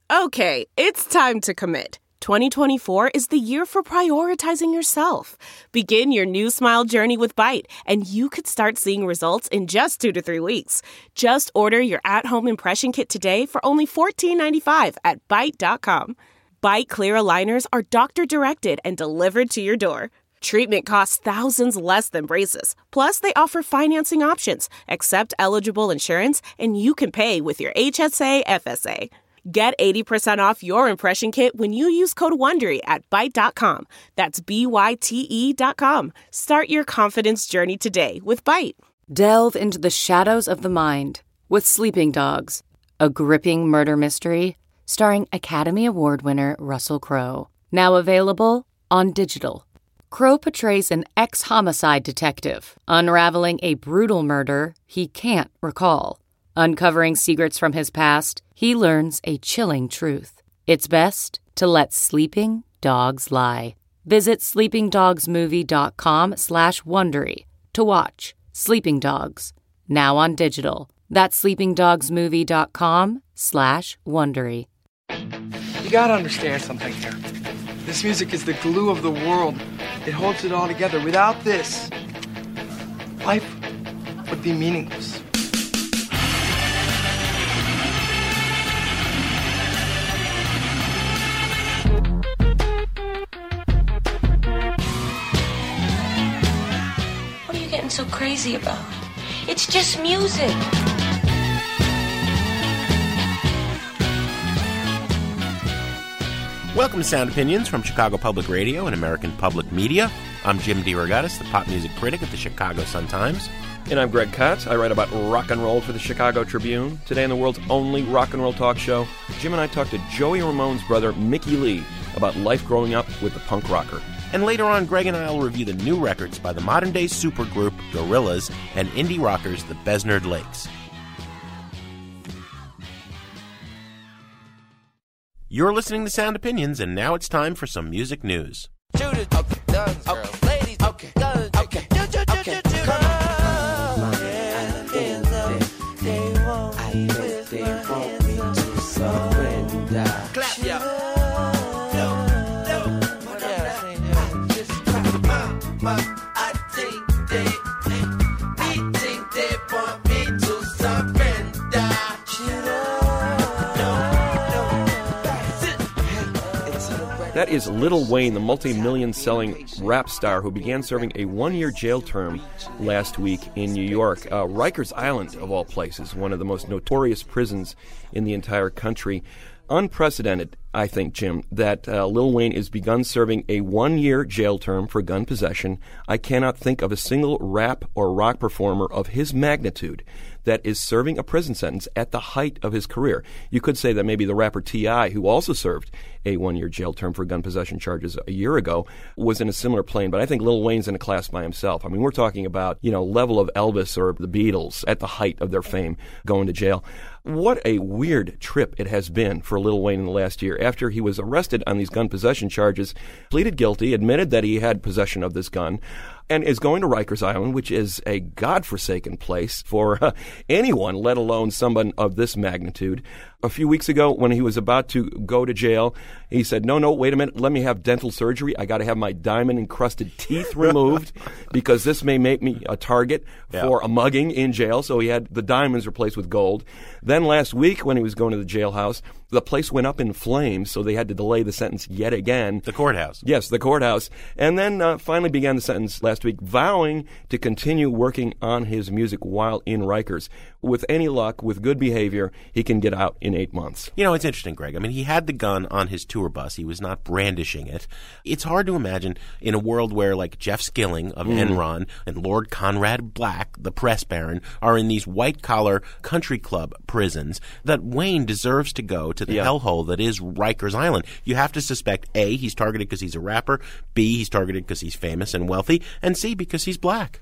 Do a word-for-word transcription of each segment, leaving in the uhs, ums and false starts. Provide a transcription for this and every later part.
Okay, it's time to commit. twenty twenty-four is the year for prioritizing yourself. Begin your new smile journey with Byte, and you could start seeing results in just two to three weeks. Just order your at-home impression kit today for only fourteen ninety-five at byte dot com. Byte clear aligners are doctor-directed and delivered to your door. Treatment costs thousands less than braces. Plus, they offer financing options, accept eligible insurance, and you can pay with your H S A F S A. Get eighty percent off your impression kit when you use code WONDERY at byte dot com. That's B Y T E dot com. Start your confidence journey today with Byte. Delve into the shadows of the mind with Sleeping Dogs, a gripping murder mystery starring Academy Award winner Russell Crowe. Now available on digital. Crowe portrays an ex-homicide detective unraveling a brutal murder he can't recall. Uncovering secrets from his past, he learns a chilling truth. It's best to let sleeping dogs lie. Visit sleepingdogsmovie.com slash Wondery to watch Sleeping Dogs, now on digital. That's sleepingdogsmovie.com slash Wondery. You gotta understand something here. This music is the glue of the world. It holds it all together. Without this, life would be meaningless. What are you getting so crazy about? It's just music. Welcome to Sound Opinions from Chicago Public Radio and American Public Media. I'm Jim DeRogatis, the pop music critic at the Chicago Sun-Times. And I'm Greg Kotz. I write about rock and roll for the Chicago Tribune. Today on the world's only rock and roll talk show, Jim and I talked to Joey Ramone's brother, Mickey Lee, about life growing up with the punk rocker. And later on, Greg and I will review the new records by the modern-day supergroup Gorillaz and indie rockers the Besnard Lakes. You're listening to Sound Opinions, and now it's time for some music news. Okay, guns, girl. Ladies, okay, guns, okay, okay, come on. They want me with my hands to surrender. Clap, y'all. No, no, no, just clap. I think they, they think they want me to surrender. That is Lil Wayne, the multi-million selling rap star who began serving a one-year jail term last week in New York. Uh, Rikers Island, of all places, one of the most notorious prisons in the entire country. Unprecedented, I think, Jim, that uh, Lil Wayne has begun serving a one-year jail term for gun possession. I cannot think of a single rap or rock performer of his magnitude that is serving a prison sentence at the height of his career. You could say that maybe the rapper T I, who also served a one-year jail term for gun possession charges a year ago, was in a similar plane. But I think Lil Wayne's in a class by himself. I mean, we're talking about, you know, level of Elvis or the Beatles at the height of their fame going to jail. What a weird trip it has been for Lil Wayne in the last year. After he was arrested on these gun possession charges, pleaded guilty, admitted that he had possession of this gun, and is going to Rikers Island, which is a godforsaken place for uh, anyone, let alone someone of this magnitude. A few weeks ago, when he was about to go to jail, he said, no, no, wait a minute, let me have dental surgery. I got to have my diamond-encrusted teeth removed because this may make me a target yeah. for a mugging in jail. So he had the diamonds replaced with gold. Then last week, when he was going to the jailhouse, the place went up in flames, so they had to delay the sentence yet again. The courthouse. Yes, the courthouse. And then uh, finally began the sentence last week, vowing to continue working on his music while in Rikers. With any luck, with good behavior, he can get out in eight months. You know, it's interesting, Greg. I mean, he had the gun on his tour bus. He was not brandishing it. It's hard to imagine in a world where, like, Jeff Skilling of mm. Enron and Lord Conrad Black, the press baron, are in these white-collar country club prisons, that Wayne deserves to go to the yeah. hellhole that is Rikers Island. You have to suspect, A, he's targeted because he's a rapper, B, he's targeted because he's famous and wealthy, and C, because he's black.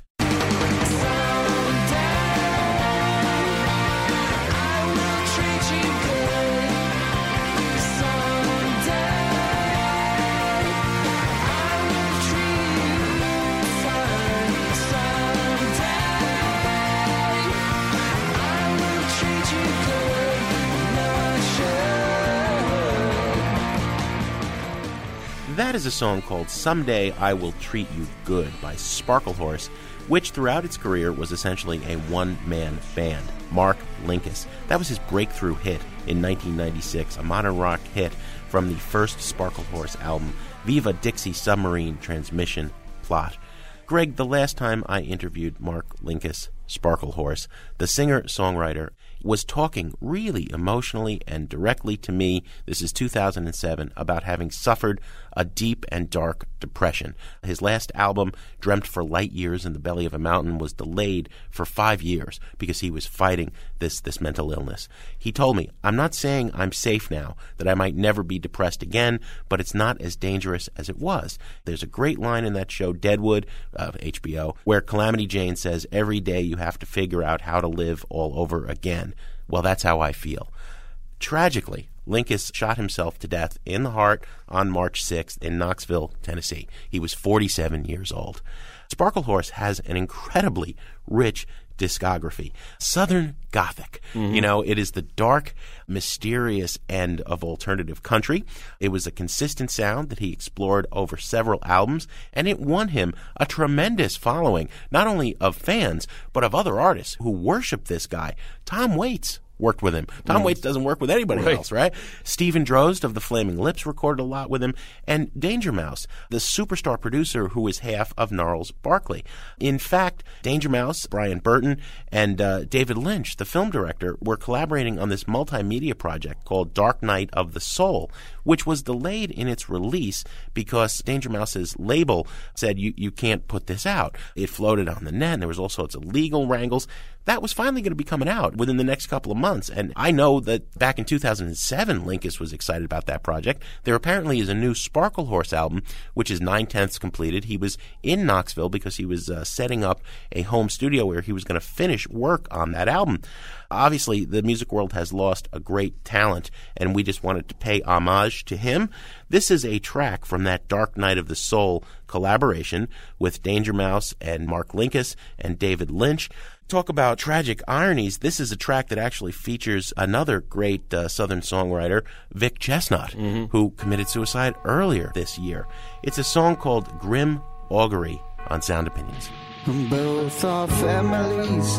That is a song called Someday I Will Treat You Good by Sparklehorse, which throughout its career was essentially a one-man band. Mark Linkous. That was his breakthrough hit in nineteen ninety-six, a modern rock hit from the first Sparklehorse album, Viva Dixie Submarine Transmission Plot. Greg, the last time I interviewed Mark Linkous, Sparklehorse, the singer-songwriter, was talking really emotionally and directly to me, this is two thousand seven, about having suffered a deep and dark depression. His last album, Dreamt for Light Years in the Belly of a Mountain, was delayed for five years because he was fighting this, this mental illness. He told me, I'm not saying I'm safe now, that I might never be depressed again, but it's not as dangerous as it was. There's a great line in that show, Deadwood, of H B O, where Calamity Jane says, every day you have to figure out how to live all over again. Well, that's how I feel. Tragically, Linkous shot himself to death in the heart on March sixth in Knoxville, Tennessee. He was forty-seven years old. Sparklehorse has an incredibly rich discography. Southern Gothic. Mm-hmm. You know, it is the dark, mysterious end of alternative country. It was a consistent sound that he explored over several albums, and it won him a tremendous following, not only of fans, but of other artists who worship this guy. Tom Waits worked with him. Tom mm. Waits doesn't work with anybody right. else, right? Stephen Drozd of the Flaming Lips recorded a lot with him, and Danger Mouse, the superstar producer who is half of Gnarls Barkley. In fact, Danger Mouse, Brian Burton, and uh, David Lynch, the film director, were collaborating on this multimedia project called Dark Night of the Soul, which was delayed in its release because Danger Mouse's label said, you, you can't put this out. It floated on the net, and there was all sorts of legal wrangles. That was finally going to be coming out within the next couple of months. And I know that back in two thousand seven, Linkous was excited about that project. There apparently is a new Sparklehorse album, which is nine-tenths completed. He was in Knoxville because he was uh, setting up a home studio where he was going to finish work on that album. Obviously, the music world has lost a great talent, and we just wanted to pay homage to him. This is a track from that Dark Night of the Soul collaboration with Danger Mouse and Mark Linkous and David Lynch. Talk about tragic ironies. This is a track that actually features another great uh, Southern songwriter, Vic Chestnut, mm-hmm. who committed suicide earlier this year. It's a song called Grim Augury on Sound Opinions. Both our families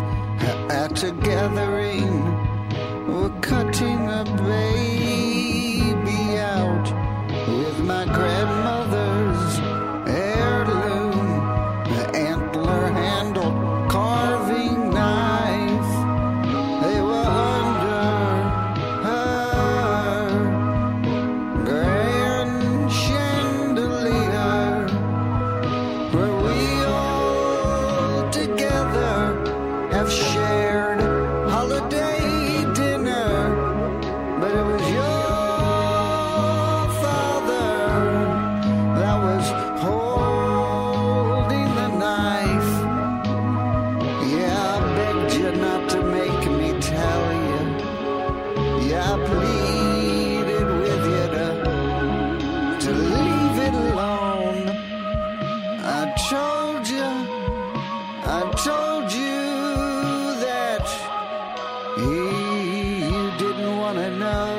at a gathering were cutting a baby out with my grandmother's heirloom antler handle carving knife. They were under her grand chandelier where we all together have shared holiday dinner. But it was your father that was holding the knife. Yeah, I begged you not to make me tell you. Yeah, I pleaded with you to, to leave it alone. I told you, I told you that you didn't want to know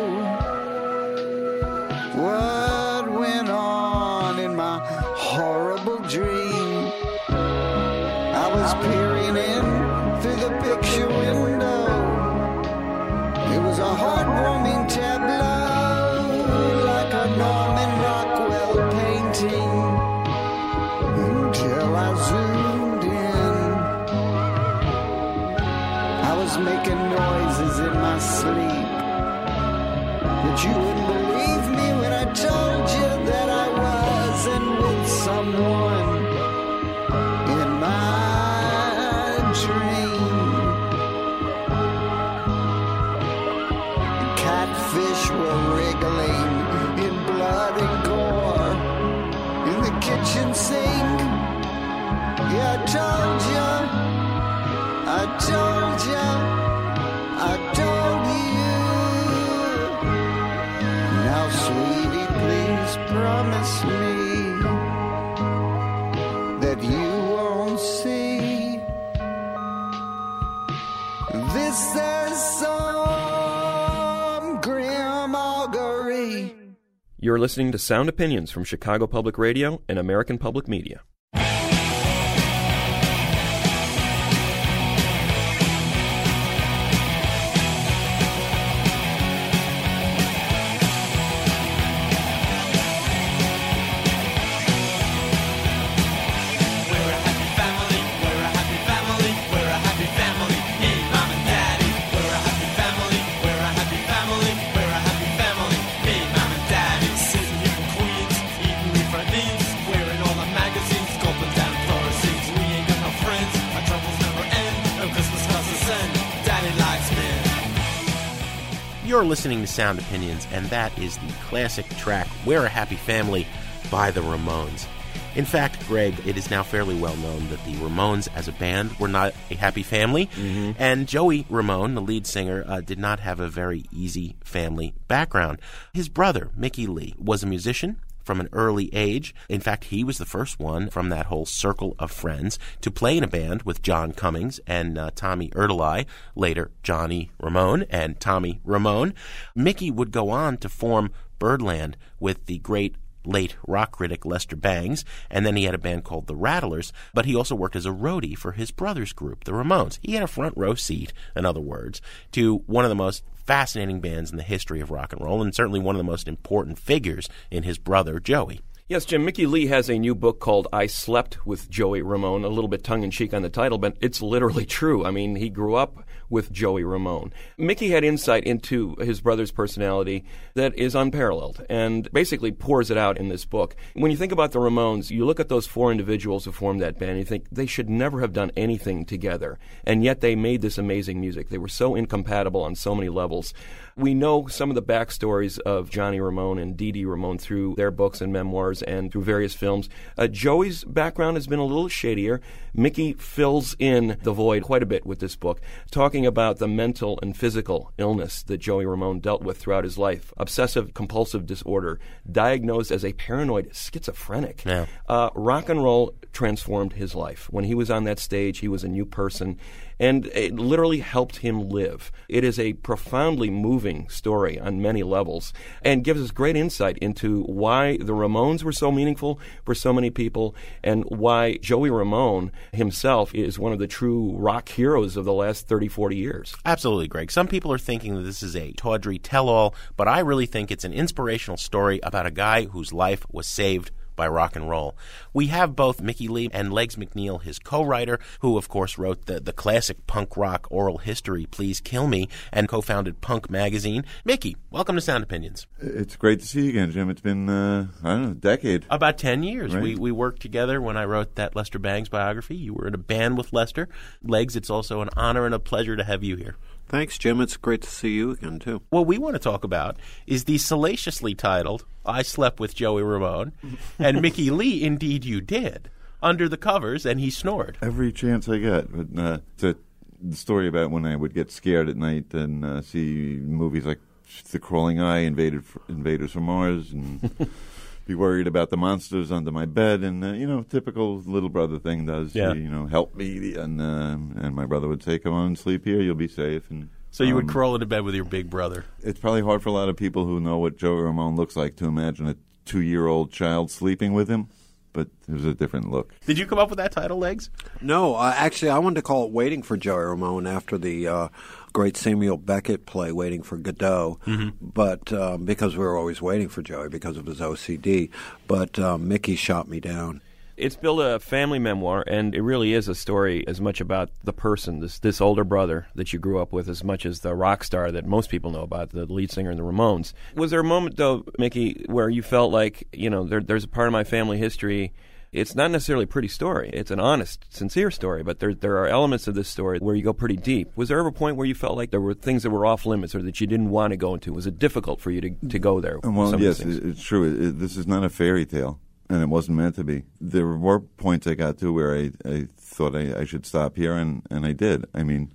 what went on in my horrible dream. I was peering in through the picture window. It was a heartwarming tableau, like a Norman Rockwell painting, until I zoomed in. I was making noises in my sleep, but you wouldn't believe me when I told you that I wasn't with someone in my dream. Catfish were wriggling in blood and gore in the kitchen sink. Yeah, I told you, I told you, I told you. Now, sweetie, please promise me that you won't see this as some grim augury. You're listening to Sound Opinions from Chicago Public Radio and American Public Media. You're listening to Sound Opinions, and that is the classic track, We're a Happy Family, by the Ramones. In fact, Greg, it is now fairly well known that the Ramones as a band were not a happy family, mm-hmm. and Joey Ramone, the lead singer, uh, did not have a very easy family background. His brother, Mickey Lee, was a musician from an early age. In fact, he was the first one from that whole circle of friends to play in a band with John Cummings and uh, Tommy Erdelyi, later Johnny Ramone and Tommy Ramone. Mickey would go on to form Birdland with the great late rock critic Lester Bangs, and then he had a band called the Rattlers, but he also worked as a roadie for his brother's group, the Ramones. He had a front row seat, in other words, to one of the most fascinating bands in the history of rock and roll, and certainly one of the most important figures in his brother, Joey. Yes, Jim, Mickey Lee has a new book called I Slept with Joey Ramone, a little bit tongue-in-cheek on the title, but it's literally true. I mean, he grew up with Joey Ramone. Mickey had insight into his brother's personality that is unparalleled and basically pours it out in this book. When you think about the Ramones, you look at those four individuals who formed that band and you think they should never have done anything together, and yet they made this amazing music. They were so incompatible on so many levels. We know some of the backstories of Johnny Ramone and Dee Dee Ramone through their books and memoirs and through various films. Uh, Joey's background has been a little shadier. Mickey fills in the void quite a bit with this book, talking about the mental and physical illness that Joey Ramone dealt with throughout his life. Obsessive-compulsive disorder, diagnosed as a paranoid schizophrenic. Yeah. Uh, rock and roll transformed his life. When he was on that stage, he was a new person, and it literally helped him live. It is a profoundly moving story on many levels and gives us great insight into why the Ramones were so meaningful for so many people and why Joey Ramone himself is one of the true rock heroes of the last thirty, forty years. Absolutely, Greg. Some people are thinking that this is a tawdry tell-all, but I really think it's an inspirational story about a guy whose life was saved by rock and roll. We have both Mickey Lee and Legs McNeil, his co-writer, who of course wrote the, the classic punk rock oral history, Please Kill Me, and co-founded Punk Magazine. Mickey, welcome to Sound Opinions. It's great to see you again, Jim. It's been, uh, I don't know, a decade. About ten years. Right. We we worked together when I wrote that Lester Bangs biography. You were in a band with Lester. Legs, it's also an honor and a pleasure to have you here. Thanks, Jim. It's great to see you again, too. What we want to talk about is the salaciously titled I Slept with Joey Ramone, and Mickey Lee, indeed you did, under the covers, and he snored. Every chance I get. But, uh, it's a the story about when I would get scared at night and uh, see movies like The Crawling Eye, Invaded, Invaders from Mars, and be worried about the monsters under my bed, and, uh, you know, typical little brother thing does. Yeah. You know, help me, and uh, and my brother would say, come on, sleep here, you'll be safe. And So you um, would crawl into bed with your big brother. It's probably hard for a lot of people who know what Joey Ramone looks like to imagine a two-year-old child sleeping with him, but it was a different look. Did you come up with that title, Legs? No, uh, actually, I wanted to call it Waiting for Joey Ramone after the uh, great Samuel Beckett play, Waiting for Godot, mm-hmm. but um, because we were always waiting for Joey because of his O C D, but um, Mickey shot me down. It's billed a family memoir, and it really is a story as much about the person, this this older brother that you grew up with, as much as the rock star that most people know about, the lead singer in the Ramones. Was there a moment, though, Mickey, where you felt like, you know, there, there's a part of my family history, it's not necessarily a pretty story. It's an honest, sincere story, but there there are elements of this story where you go pretty deep. Was there ever a point where you felt like there were things that were off limits or that you didn't want to go into? Was it difficult for you to, to go there? Well, yes, it's true. It, this is not a fairy tale. And it wasn't meant to be. There were points I got to where I, I thought I, I should stop here, and, and I did. I mean,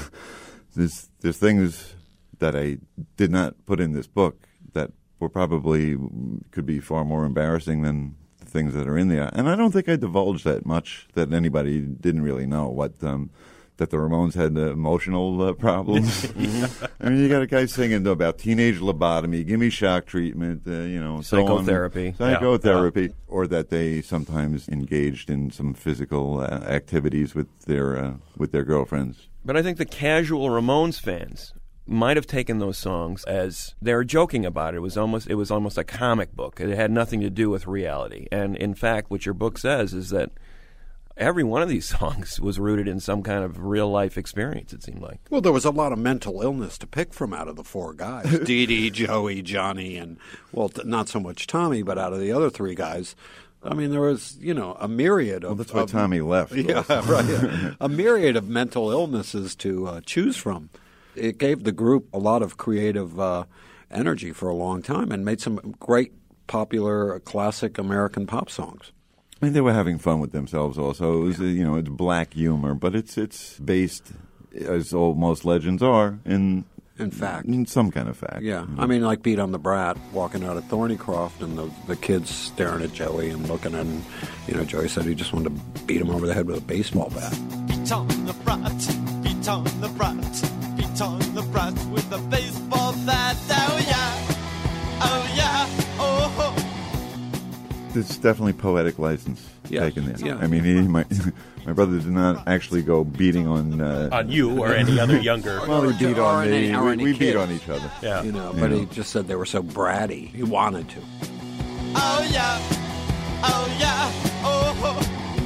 there's, there's things that I did not put in this book that were probably could be far more embarrassing than the things that are in there. And I don't think I divulged that much, that anybody didn't really know what um, that the Ramones had uh, emotional uh, problems. I mean, you got a guy singing about teenage lobotomy, give me shock treatment, uh, you know, psychotherapy, so psychotherapy, yeah. or that they sometimes engaged in some physical uh, activities with their uh, with their girlfriends. But I think the casual Ramones fans might have taken those songs as they were joking about it. It was almost it was almost a comic book. It had nothing to do with reality. And in fact, what your book says is that every one of these songs was rooted in some kind of real-life experience, it seemed like. Well, there was a lot of mental illness to pick from out of the four guys. Dee Dee, Joey, Johnny, and, well, t- not so much Tommy, but out of the other three guys, I mean, there was, you know, a myriad of... Well, that's why of, Tommy left. Yeah, right. Yeah. A myriad of mental illnesses to uh, choose from. It gave the group a lot of creative uh, energy for a long time and made some great, popular, classic American pop songs. I mean, they were having fun with themselves also. It was, yeah. you know, it's black humor, but it's it's based, as all most legends are, in in fact, in some kind of fact. Yeah, you know? I mean, like Beat on the Brat, walking out of Thornycroft, and the the kids staring at Joey and looking at him. You know, Joey said he just wanted to beat him over the head with a baseball bat. Beat on the brat, beat on the brat, beat on the brat with a baseball bat. Oh yeah, oh yeah, oh. oh. It's definitely poetic license yeah. taken there. Yeah. I mean, he, my my brother did not actually go beating on uh, on you or any other younger. Well, he beat on me. Any, we any we kid. beat on each other. Yeah, you know. But you he know. just said they were so bratty. He wanted to. Oh yeah, oh yeah, oh. oh.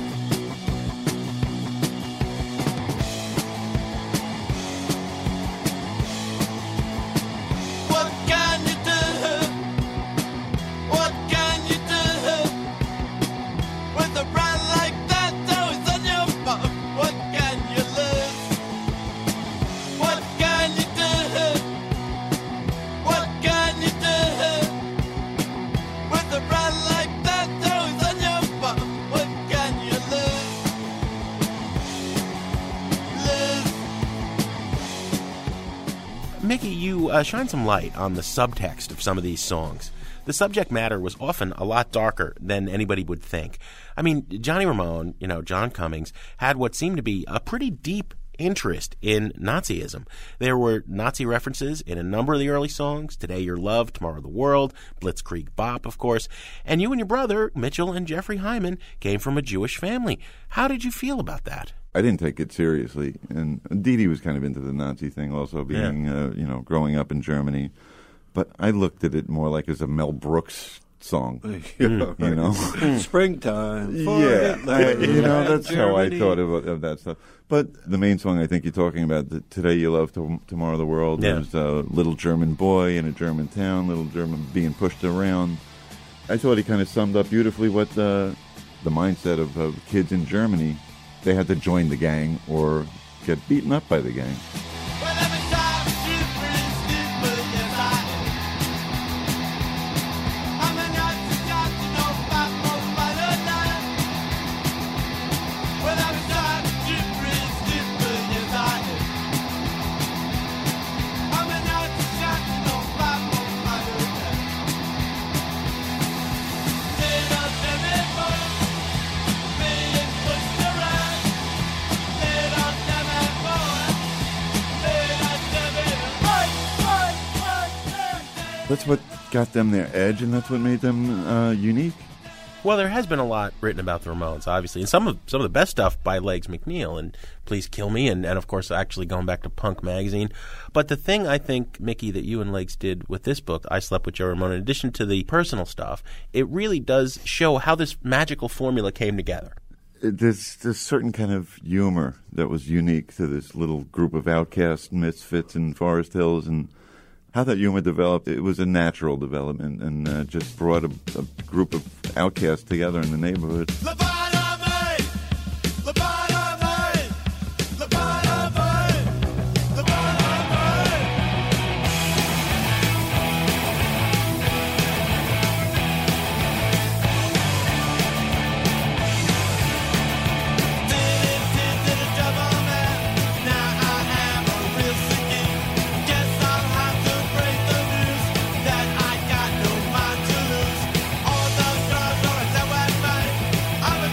Mickey, you uh, shine some light on the subtext of some of these songs. The subject matter was often a lot darker than anybody would think. I mean, Johnny Ramone, you know, John Cummings, had what seemed to be a pretty deep interest in Nazism. There were Nazi references in a number of the early songs, Today Your Love, Tomorrow the World, Blitzkrieg Bop, of course. And you and your brother, Mitchell and Jeffrey Hyman, came from a Jewish family. How did you feel about that? I didn't take it seriously, and Dee Dee was kind of into the Nazi thing also, being, yeah. uh, you know, growing up in Germany. But I looked at it more like as a Mel Brooks song, yeah, you know? Springtime. Yeah, I, you know, that's Germany. how I thought of, of that stuff. But the main song I think you're talking about, the Today You Love, to, Tomorrow the World, yeah. there's a little German boy in a German town, little German being pushed around. I thought he kind of summed up beautifully what the, the mindset of, of kids in Germany. They had to join the gang or get beaten up by the gang. That's what got them their edge, and that's what made them uh, unique. Well, there has been a lot written about the Ramones, obviously, and some of some of the best stuff by Legs McNeil and Please Kill Me, and, and of course, actually going back to Punk Magazine. But the thing I think, Mickey, that you and Legs did with this book, I Slept with Joe Ramone, in addition to the personal stuff, it really does show how this magical formula came together. There's this certain kind of humor that was unique to this little group of outcast misfits in Forest Hills, and how that humor developed, it was a natural development, and uh, just brought a, a group of outcasts together in the neighborhood. I'm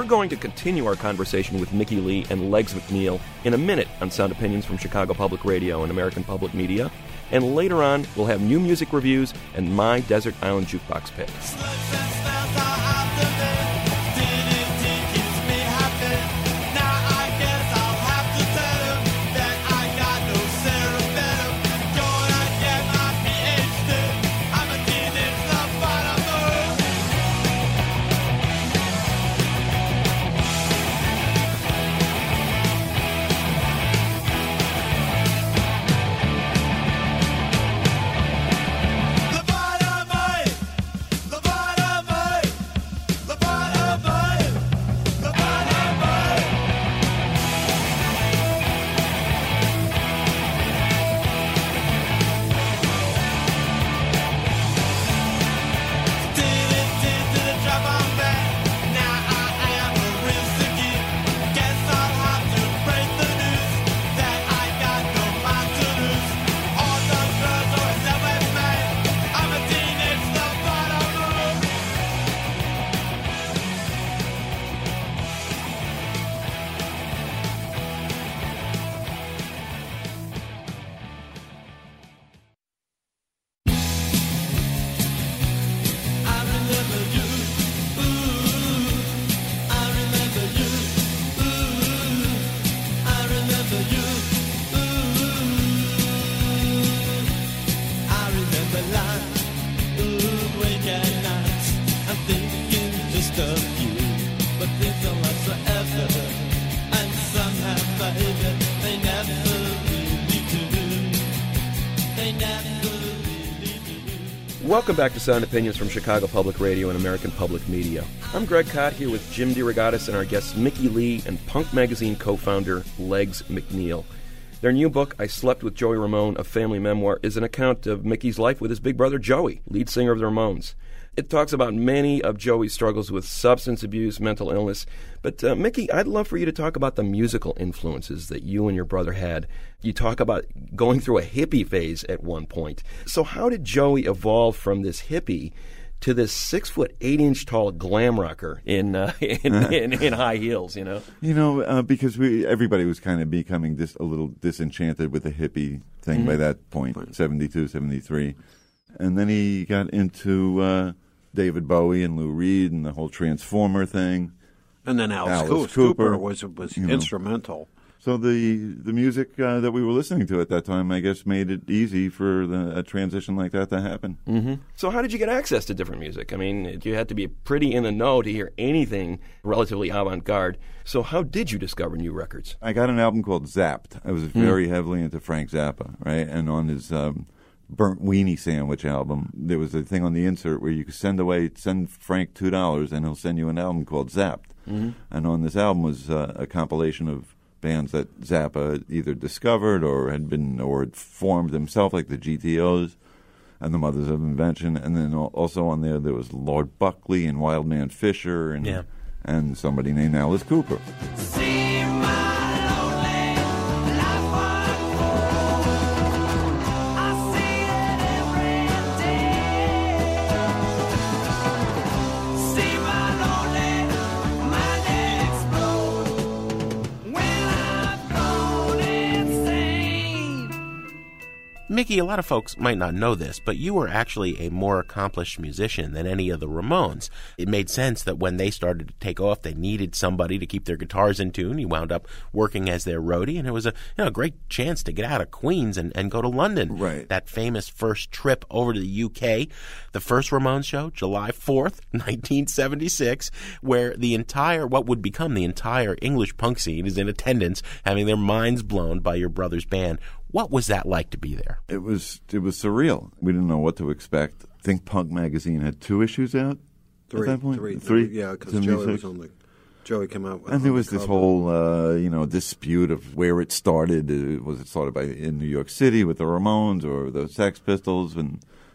We're going to continue our conversation with Mickey Leigh and Legs McNeil in a minute on Sound Opinions from Chicago Public Radio and American Public Media. And later on, we'll have new music reviews and my Desert Island Jukebox pick. Welcome back to Sound Opinions from Chicago Public Radio and American Public Media. I'm Greg Kot here with Jim DeRogatis and our guests Mickey Leigh and Punk Magazine co-founder Legs McNeil. Their new book, I Slept with Joey Ramone, a family memoir, is an account of Mickey's life with his big brother Joey, lead singer of the Ramones. It talks about many of Joey's struggles with substance abuse, mental illness. But, uh, Mickey, I'd love for you to talk about the musical influences that you and your brother had. You talk about going through a hippie phase at one point. So how did Joey evolve from this hippie to this six-foot, eight-inch tall glam rocker in, uh, in, in in high heels, you know? You know, uh, because we everybody was kind of becoming dis, a little disenchanted with the hippie thing mm-hmm. by that point, seventy-two, seventy-three. And then he got into uh, David Bowie and Lou Reed and the whole Transformer thing. And then Alice, Alice Cooper, Cooper was was you know. instrumental. So the the music uh, that we were listening to at that time, I guess, made it easy for the, a transition like that to happen. Mm-hmm. So how did you get access to different music? I mean, you had to be pretty in the know to hear anything relatively avant-garde. So how did you discover new records? I got an album called Zapped. I was very mm. heavily into Frank Zappa, right? And on his um, Burnt Weenie Sandwich album, there was a thing on the insert where you could send away, send Frank two dollars, and he'll send you an album called Zapped. Mm-hmm. And on this album was uh, a compilation of bands that Zappa either discovered or had been or had formed himself, like the G T Os and the Mothers of Invention. And then also on there, there was Lord Buckley and Wildman Fisher and yeah. and somebody named Alice Cooper. See my lonely life unfold. I see it every day. See my lonely mind explode when I've gone insane. Mickey, a lot of folks might not know this, but you were actually a more accomplished musician than any of the Ramones. It made sense that when they started to take off, they needed somebody to keep their guitars in tune. You wound up working as their roadie, and it was a you know, great chance to get out of Queens and, and go to London. Right. That famous first trip over to the U K. The first Ramones show, July fourth, nineteen seventy-six, where the entire, what would become the entire English punk scene is in attendance, having their minds blown by your brother's band. What was that like to be there? It was it was surreal. We didn't know what to expect. I think Punk Magazine had two issues out Three, at that point. three, three, yeah, because seventy-six. Joey was on the. Joey came out, with and there was the this cover. whole, uh, you know, dispute of where it started. Uh, was it started by in New York City with the Ramones or the Sex Pistols? And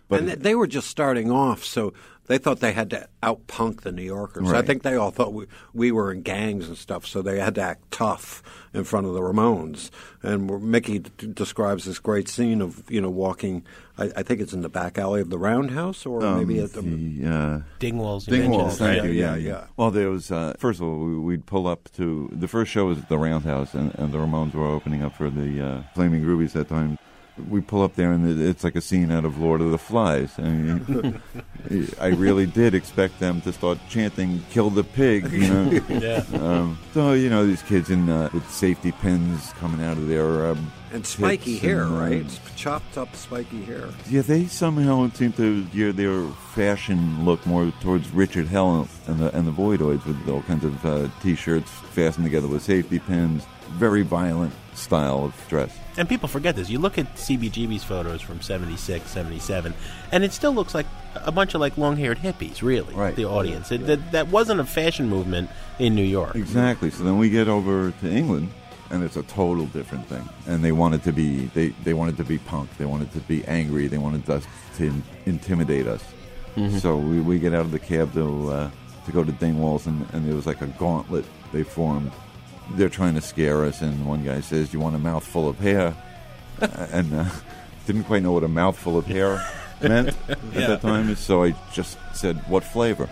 and they, they were just starting off, so they thought they had to out-punk the New Yorkers. Right. I think they all thought we, we were in gangs and stuff, so they had to act tough in front of the Ramones. And we're, Mickey d- describes this great scene of, you know, walking, I, I think it's in the back alley of the Roundhouse, or Um, maybe at the... the uh, Dingwalls. you Dingwalls, mentioned, thank right? you. Yeah, Yeah, yeah. Well, there was uh, first of all we, we'd pull up to the first show was at the Roundhouse, and, and the Ramones were opening up for the uh, Flaming Groovies that time. We pull up there, and it- it's like a scene out of Lord of the Flies. I mean, I really did expect them to start chanting "Kill the pig," you know. Yeah. Um, so you know these kids in uh, with safety pins coming out of their um, And spiky tits hair, and, uh, right? It's chopped up spiky hair. Yeah, they somehow seem to gear their fashion look more towards Richard Hell and the and the Voidoids with all kinds of uh, T-shirts fastened together with safety pins. Very violent style of dress. And people forget this. You look at C B G B's photos from seventy-six, seventy-seven, and it still looks like a bunch of like long-haired hippies, really, Right. the audience. It, that, that wasn't a fashion movement in New York. Exactly. So then we get over to England, and it's a total different thing. And they wanted to be they, they wanted to be punk. They wanted to be angry. They wanted us to in, intimidate us. Mm-hmm. So we, we get out of the cab to uh, to go to Dingwalls, and, and there was like a gauntlet they formed. They're trying to scare us, and one guy says, "You want a mouthful of hair?" and uh, didn't quite know what a mouthful of hair meant at Yeah. that time, so I just said, "What flavor?"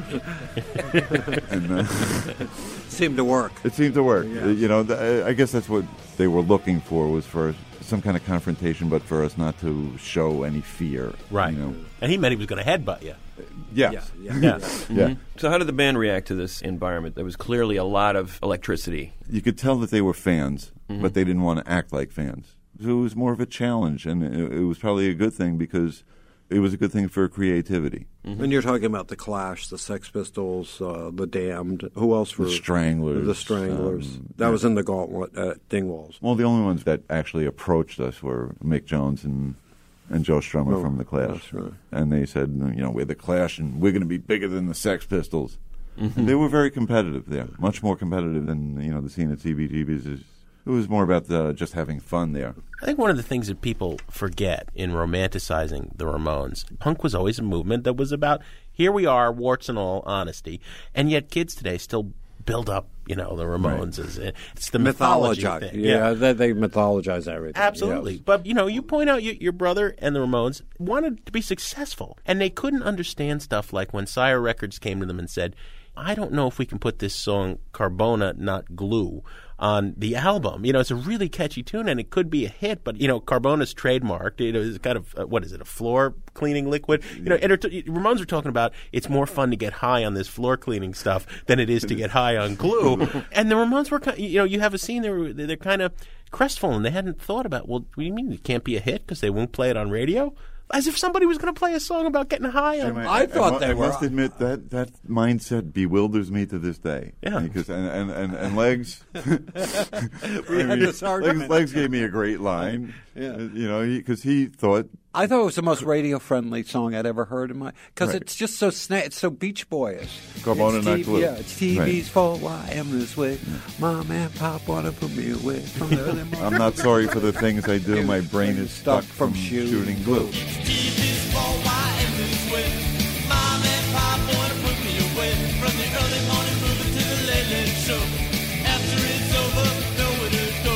and uh, Seemed to work. it seemed to work. Yeah. Uh, You know, th- I guess that's what they were looking for, was for some kind of confrontation, but for us not to show any fear. Right. You know? And he meant he was going to headbutt you. Yes. Yeah, yeah, Yeah. yeah. Yeah. So how did the band react to this environment? There was clearly a lot of electricity. You could tell that they were fans, Mm-hmm. but they didn't want to act like fans. So it was more of a challenge, and it, it was probably a good thing because it was a good thing for creativity. And you're talking about the Clash, the Sex Pistols, uh, the Damned. Who else were The Stranglers. The Stranglers. um, that yeah. was in the Gauntlet at Dingwalls. Well, the only ones that actually approached us were Mick Jones and and Joe Strummer Oh, from the Clash, that's right. and they said, you know, we're the Clash, and we're going to be bigger than the Sex Pistols. And they were very competitive there, much more competitive than you know the scene at C B G B's. Is, it was more about uh, just having fun there. I think one of the things that people forget in romanticizing the Ramones, punk was always a movement that was about, here we are, warts and all, honesty, and yet kids today still build up, you know, the Ramones. As, it's the mythology Mythologize. thing. Yeah, They, they mythologize everything. Absolutely. Yes. But, you know, you point out your, your brother and the Ramones wanted to be successful, and they couldn't understand stuff like when Sire Records came to them and said, I don't know if we can put this song Carbona, Not Glue, on the album. You know, it's a really catchy tune, and it could be a hit, but, you know, Carbona's trademarked. You know, it's kind of, uh, what is it, a floor cleaning liquid? You know, and t- Ramones are talking about it's more fun to get high on this floor cleaning stuff than it is to get high on glue. And the Ramones were, kind you know, you have a scene, they're, they're kind of crestfallen. They hadn't thought about, well, what do you mean it can't be a hit because they won't play it on radio? As if somebody was going to play a song about getting high on. I thought mu- they I were- must admit that that mindset bewilders me to this day. Yeah. Because and and and, and legs. We I had mean, this argument. legs, legs gave me a great line. Yeah. Uh, you know, because he, he thought. I thought it was the most radio-friendly song I'd ever heard in my... Because Right. it's just so sna- it's so Beach Boyish. Carbona, It's Not T V Glue. Yeah, it's T V's Right. fault why I'm this way. Mom and Pop want to put me away from the early morning. I'm not sorry for the things I do. My brain is stuck from shooting glue. T V's for why I'm this way. Mom and Pop wanna put me away from the early morning movie to the late late show. After it's over, nowhere to go.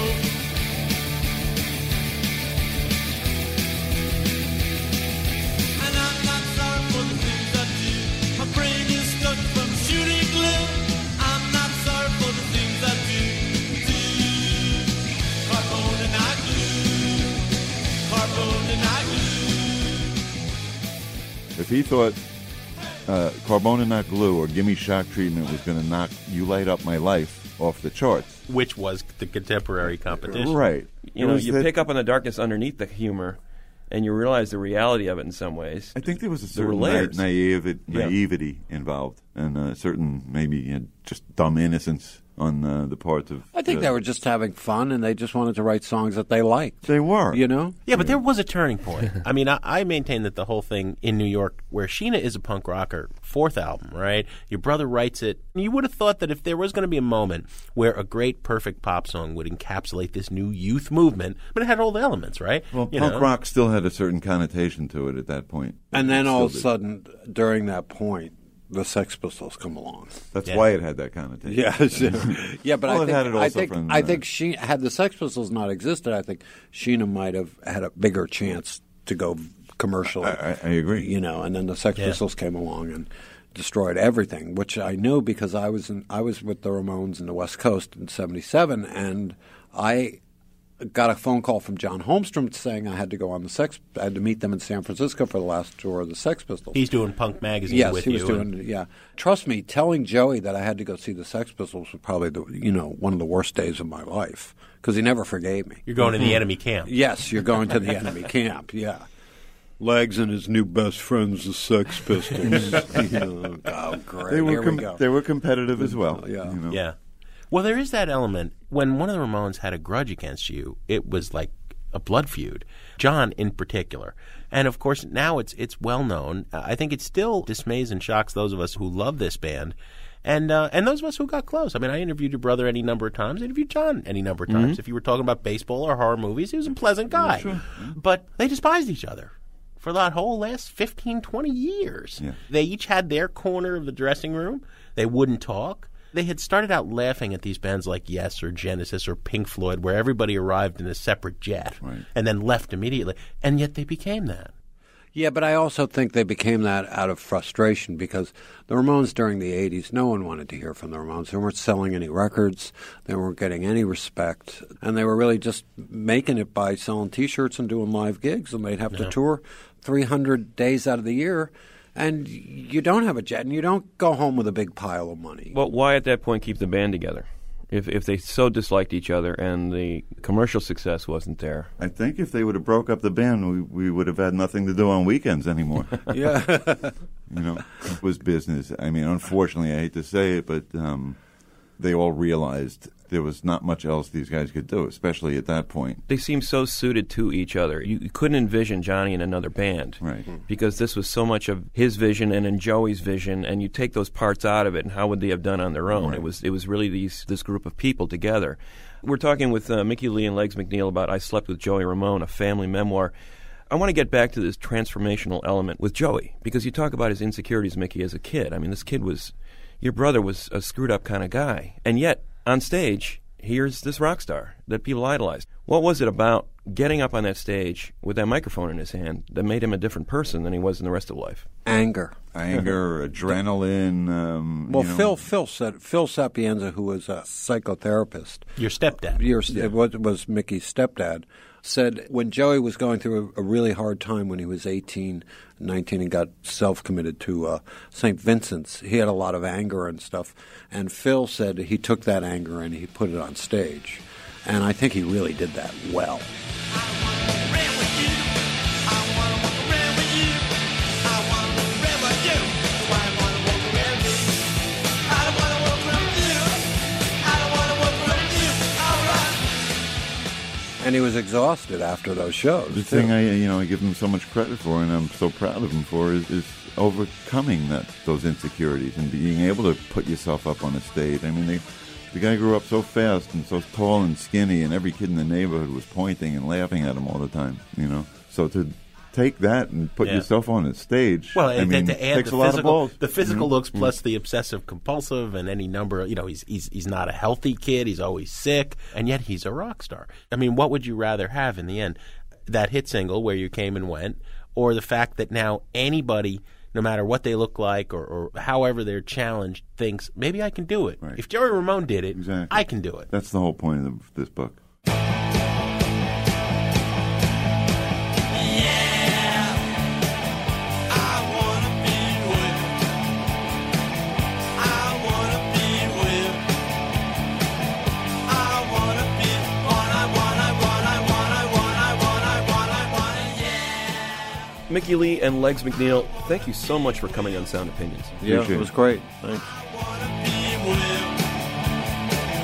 And I'm not sorry for the things I do. My brain is stuck from shooting glue. I'm not sorry for the things I do. Do carbon and I glue. Carbon and I glue. If he thought uh, Carbona, Not Glue or Gimme Shock Treatment was going to knock You Light Up My Life off the charts. Which was the contemporary competition. Right. You It know, was you that- pick up on the darkness underneath the humor, and you realize the reality of it in some ways. I think there was a There were certain na- layers. naive, Yeah. naivety involved, and a certain maybe you know, just dumb innocence on uh, the part of. I think uh, they were just having fun, and they just wanted to write songs that they liked. They were, you know. Yeah, but there was a turning point. I mean, I, I maintain that the whole thing in New York, where Sheena is a punk rocker, fourth album, right? Your brother writes it. You would have thought that if there was going to be a moment where a great, perfect pop song would encapsulate this new youth movement, but it had all the elements, right? Well, you punk know? rock still had a certain connotation to it at that point. And then It all of a still did. sudden, during that point, the Sex Pistols come along. That's Yeah. why it had that connotation. Yes, yeah, but Well, I it think had it I also think from, I uh, think she had the Sex Pistols not existed. I think Sheena might have had a bigger chance to go commercial. I, I agree. You know, and then the Sex Yeah. Pistols came along and destroyed everything, which I knew because I was in, I was with the Ramones in the West Coast in seventy-seven, and I got a phone call from John Holmstrom saying I had to go on the Sex. I had to meet them in San Francisco for the last tour of the Sex Pistols. He's doing Punk Magazine Yes, with he was you. doing. and- Yeah, trust me, telling Joey that I had to go see the Sex Pistols was probably the you know one of the worst days of my life because he never forgave me. You're going to the enemy camp. Yes, you're going to the enemy camp. Yeah. Legs and his new best friends, the Sex Pistols. You know, oh, great! They were Here com- we go. they were competitive as well. Yeah. you know. Yeah. Well, there is that element. When one of the Ramones had a grudge against you, it was like a blood feud. John in particular. And, of course, now it's it's well known. Uh, I think it still dismays and shocks those of us who love this band. And uh, and those of us who got close. I mean, I interviewed your brother any number of times. I interviewed John any number of times. If you were talking about baseball or horror movies, he was a pleasant guy. sure. But they despised each other for that whole last fifteen, twenty years. Yeah. They each had their corner of the dressing room. They wouldn't talk. They had started out laughing at these bands like Yes or Genesis or Pink Floyd, where everybody arrived in a separate jet Right. and then left immediately. And yet they became that. Yeah, but I also think they became that out of frustration because the Ramones during the eighties, no one wanted to hear from the Ramones. They weren't selling any records. They weren't getting any respect. And they were really just making it by selling T-shirts and doing live gigs. And they'd have to tour three hundred days out of the year. And you don't have a jet and you don't go home with a big pile of money. Well, why at that point keep the band together? If if they so disliked each other and the commercial success wasn't there. I think if they would have broke up the band, we, we would have had nothing to do on weekends anymore. Yeah. You know, it was business. I mean, unfortunately, I hate to say it, but um, they all realized there was not much else these guys could do, especially at that point. They seemed so suited to each other. You, you couldn't envision Johnny in another band. Right. Because this was so much of his vision and in Joey's vision, and you take those parts out of it, and how would they have done on their own? Right. It was it was really these this group of people together. We're talking with uh, Mickey Lee and Legs McNeil about I Slept with Joey Ramone, a family memoir. I want to get back to this transformational element with Joey, because you talk about his insecurities, Mickey, as a kid. I mean, this kid was, your brother was a screwed-up kind of guy, and yet, on stage, here's this rock star that people idolized. What was it about getting up on that stage with that microphone in his hand that made him a different person than he was in the rest of life? Anger. Anger, adrenaline. Um, Well, you know. Phil Phil said Phil Sapienza, who was a psychotherapist, Your stepdad. your, it was, was Mickey's stepdad, said when Joey was going through a, a really hard time when he was eighteen, nineteen, and got self-committed to uh, Saint Vincent's, he had a lot of anger and stuff. And Phil said he took that anger and he put it on stage. And I think he really did that well. And he was exhausted after those shows. The too. thing I, you know, I give him so much credit for, and I'm so proud of him for, is, is overcoming that those insecurities and being able to put yourself up on a stage. I mean, they, the guy grew up so fast and so tall and skinny, and every kid in the neighborhood was pointing and laughing at him all the time. You know, so to take that and put Yeah. yourself on a stage, Well, I and mean, then to add takes the a lot of physical, balls. the physical Mhm. looks plus the obsessive compulsive and any number of, you know, he's, he's, he's not a healthy kid. He's always sick. And yet he's a rock star. I mean, what would you rather have in the end? That hit single where you came and went, or the fact that now anybody, no matter what they look like or, or however they're challenged, thinks, maybe I can do it. Right. If Joey Ramone did it, Exactly. I can do it. That's the whole point of this book. Mickey Lee and Legs McNeil, thank you so much for coming on Sound Opinions. Yeah, Appreciate it was it. great. Thanks.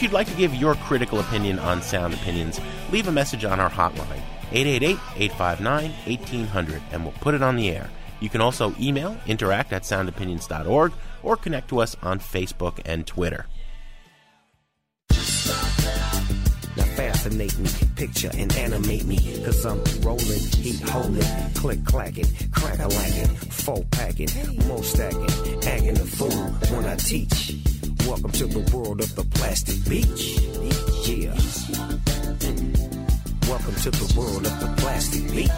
you'd like to give your critical opinion on Sound Opinions, leave a message on our hotline, eight eight eight, eight five nine, one eight zero zero, and we'll put it on the air. You can also email interact at sound opinions dot org or connect to us on Facebook and Twitter. Now fascinate me, picture and animate me, cause I'm rolling, heat holding, click clacking, crack a lacking, four packing, more stacking, acting a fool when I teach. Welcome to the world of the plastic beach. Yeah. Mm. Welcome to the world of the plastic beach.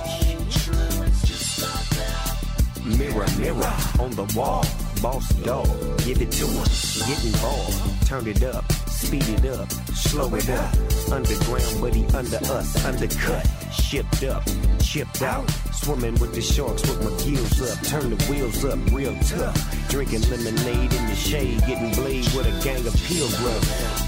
Mirror, mirror on the wall, boss dog, give it to him, get involved, turn it up, speed it up, slow it up, underground but he under us, undercut, shipped up, chipped out, swimming with the sharks with my gills up, turn the wheels up real tough, drinking lemonade in the shade, getting blade with a gang of pilgrims.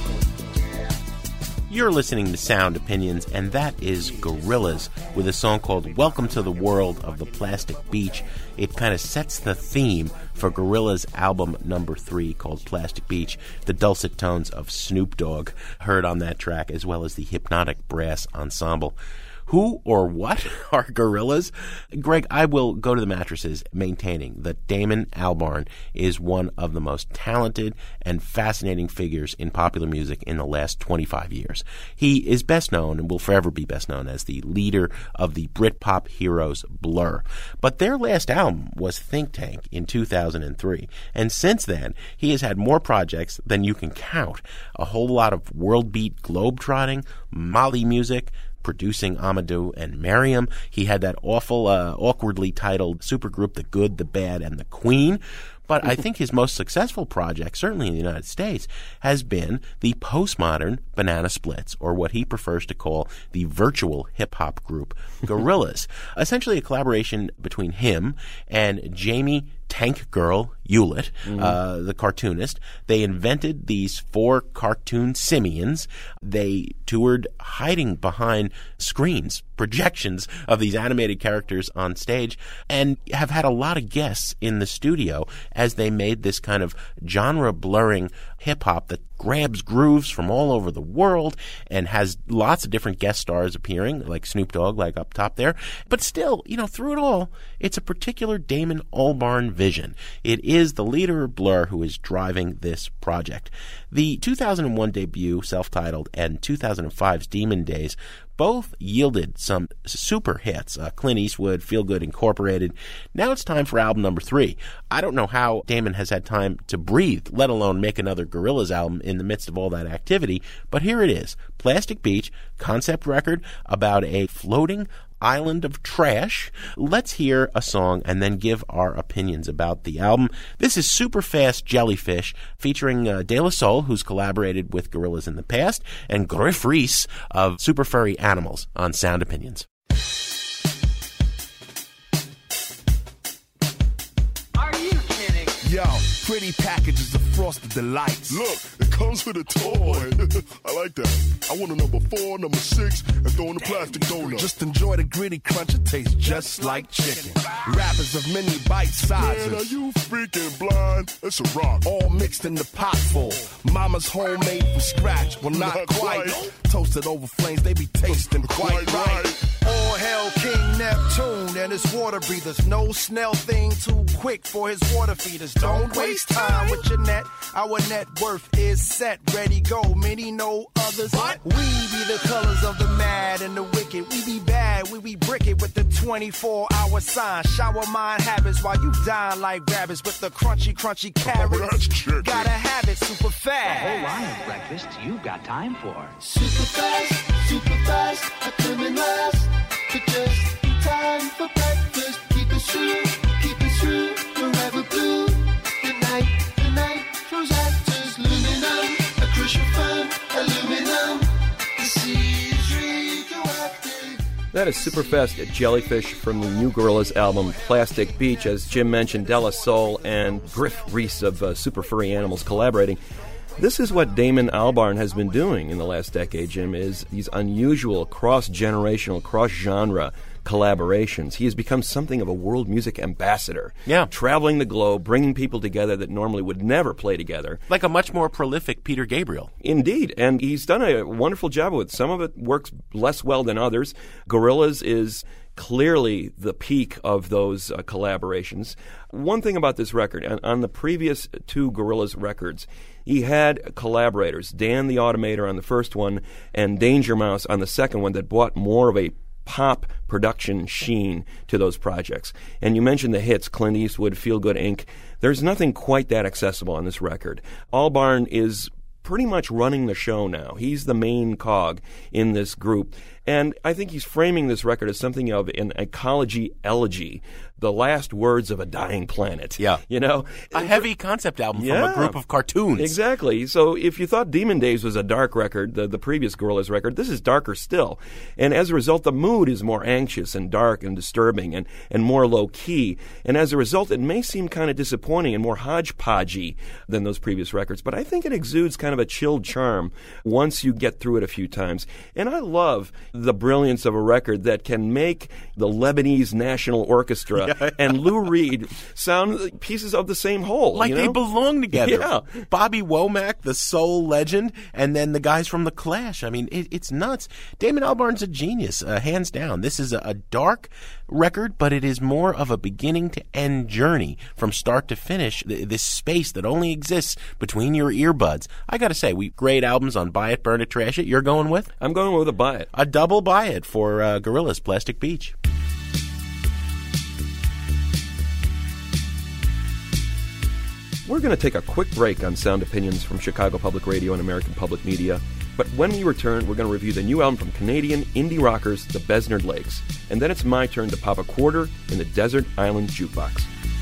You're listening to Sound Opinions, and that is Gorillaz with a song called Welcome to the World of the Plastic Beach. It kind of sets the theme for Gorillaz' album number three called Plastic Beach, the dulcet tones of Snoop Dogg heard on that track, as well as the Hypnotic Brass Ensemble. Who or what are Gorillaz? Greg, I will go to the mattresses maintaining that Damon Albarn is one of the most talented and fascinating figures in popular music in the last twenty-five years. He is best known and will forever be best known as the leader of the Britpop heroes Blur. But their last album was Think Tank in two thousand three, and since then he has had more projects than you can count. A whole lot of world beat globetrotting, Mali music, producing Amadou and Mariam. He had that awful, uh, awkwardly titled supergroup, The Good, The Bad, and The Queen. But I think his most successful project, certainly in the United States, has been the postmodern Banana Splits, or what he prefers to call the virtual hip-hop group Gorillaz. Essentially a collaboration between him and Jamie Tank Girl Hewlett, mm-hmm. uh, the cartoonist. They invented these four cartoon simians. They toured hiding behind screens, projections of these animated characters on stage, and have had a lot of guests in the studio as they made this kind of genre-blurring hip-hop that grabs grooves from all over the world and has lots of different guest stars appearing, like Snoop Dogg, like up top there. But still, you know, through it all, it's a particular Damon Albarn vision. It is the leader of Blur who is driving this project. The two thousand one debut, self-titled, and two thousand five's Demon Days both yielded some super hits. Uh, Clint Eastwood, Feel Good Incorporated. Now it's time for album number three. I don't know how Damon has had time to breathe, let alone make another Gorillaz album in the midst of all that activity, but here it is. Plastic Beach, concept record about a floating island of trash. Let's hear a song and then give our opinions about the album. This is Super Fast Jellyfish, featuring uh, De La Soul, who's collaborated with Gorillaz in the past, and Griff Rhys of Super Furry Animals on Sound Opinions. Are you kidding? Yo, pretty packages of Frosted Delights. Look, it comes with a toy. I like that. I want a number four, number six, and throw in a plastic donut. Just enjoy the gritty crunch. It tastes just like chicken. Wrappers of many bite sizes. Man, are you freaking blind? It's a rock. All mixed in the pot full. Mama's homemade from scratch. Well, not, not quite. quite. Toasted over flames, they be tasting quite, quite right. right. All hail King Neptune and his water breathers. No snail thing too quick for his water feeders. Don't waste time with your net. Our net worth is set, ready, go. Many know others. What? We be the colors of the mad and the wicked. We be bad, we be bricket with the twenty-four hour sign. Shower mind habits while you dine like rabbits with the crunchy, crunchy carrots. Oh, gotta have it super fast. A whole line of breakfast you've got time for. Super fast, super fast, I come in last. But just in time for breakfast. Keep it true, keep it true, forever blue. The night, the night throws actors, aluminum, a crucial fun, aluminum. The sea is radioactive. That is Superfast Jellyfish from the new Gorillaz album Plastic Beach. As Jim mentioned, De La Soul and Griff Rhys of uh, Super Furry Animals collaborating. This is what Damon Albarn has been doing in the last decade, Jim, is these unusual cross-generational, cross-genre collaborations. He has become something of a world music ambassador. Yeah. Traveling the globe, bringing people together that normally would never play together. Like a much more prolific Peter Gabriel. Indeed, and he's done a wonderful job with it. Some of it works less well than others. Gorillaz is clearly the peak of those uh, collaborations. One thing about this record, on, on the previous two Gorillaz records, he had collaborators, Dan the Automator on the first one and Danger Mouse on the second one, that brought more of a pop production sheen to those projects. And you mentioned the hits, Clint Eastwood, Feel Good Incorporated. There's nothing quite that accessible on this record. Albarn is pretty much running the show now. He's the main cog in this group. And I think he's framing this record as something of an ecology elegy, the last words of a dying planet. Yeah. You know? A heavy concept album yeah, from a group of cartoons. Exactly. So if you thought Demon Days was a dark record, the, the previous Gorillaz record, this is darker still. And as a result, the mood is more anxious and dark and disturbing and, and more low-key. And as a result, it may seem kind of disappointing and more hodgepodgey than those previous records. But I think it exudes kind of a chilled charm once you get through it a few times. And I love the brilliance of a record that can make the Lebanese National Orchestra yeah, yeah. and Lou Reed sound pieces of the same whole. Like you know? they belong together. Yeah. Bobby Womack, the soul legend, and then the guys from The Clash. I mean, it, it's nuts. Damon Albarn's a genius, uh, hands down. This is a, a dark record, but it is more of a beginning-to-end journey from start to finish, th- this space that only exists between your earbuds. I gotta say, we great albums on Buy It, Burn It, Trash It. You're going with? I'm going with a Buy It. A double Buy It for uh, Gorillaz, Plastic Beach. We're going to take a quick break on Sound Opinions from Chicago Public Radio and American Public Media. But when we return, we're going to review the new album from Canadian indie rockers, the Besnard Lakes. And then it's my turn to pop a quarter in the Desert Island Jukebox.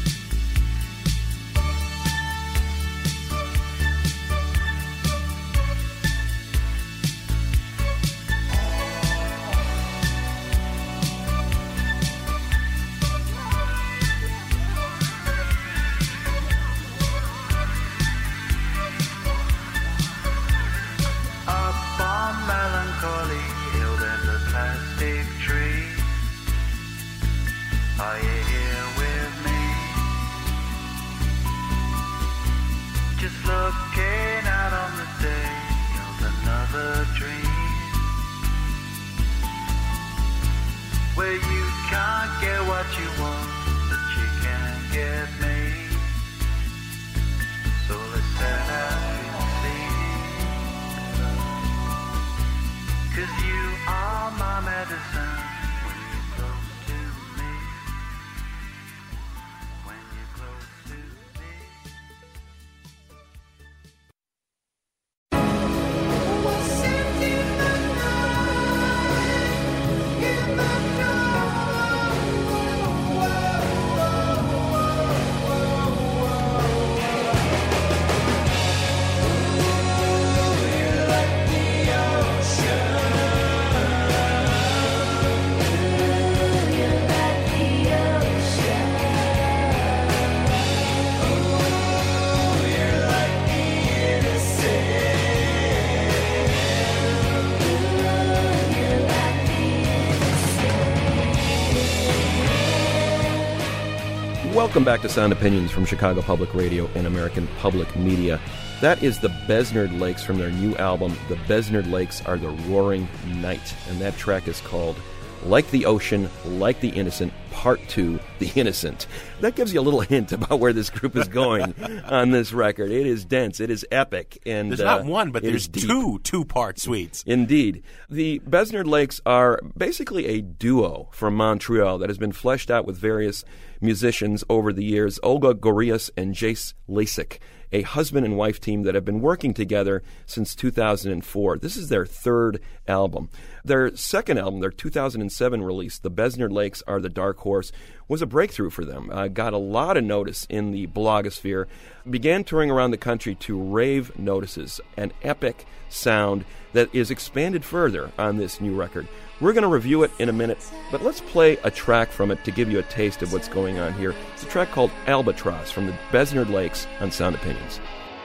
Welcome back to Sound Opinions from Chicago Public Radio and American Public Media. That is the Besnard Lakes from their new album, The Besnard Lakes Are the Roaring Night. And that track is called Like the Ocean, Like the Innocent, Part two, The Innocent. That gives you a little hint about where this group is going on this record. It is dense. It is epic. And there's uh, not one, but there's two two-part suites. Indeed. The Besnard Lakes are basically a duo from Montreal that has been fleshed out with various musicians over the years, Olga Gorias and Jace Lasik, a husband and wife team that have been working together since two thousand four. This is their third album. Their second album, their two thousand seven release, The Besnard Lakes Are the Dark Horse, was a breakthrough for them. Uh, got a lot of notice in the blogosphere, began touring around the country to rave notices, an epic sound that is expanded further on this new record. We're going to review it in a minute, but let's play a track from it to give you a taste of what's going on here. It's a track called Albatross from the Besnard Lakes on Sound Opinions.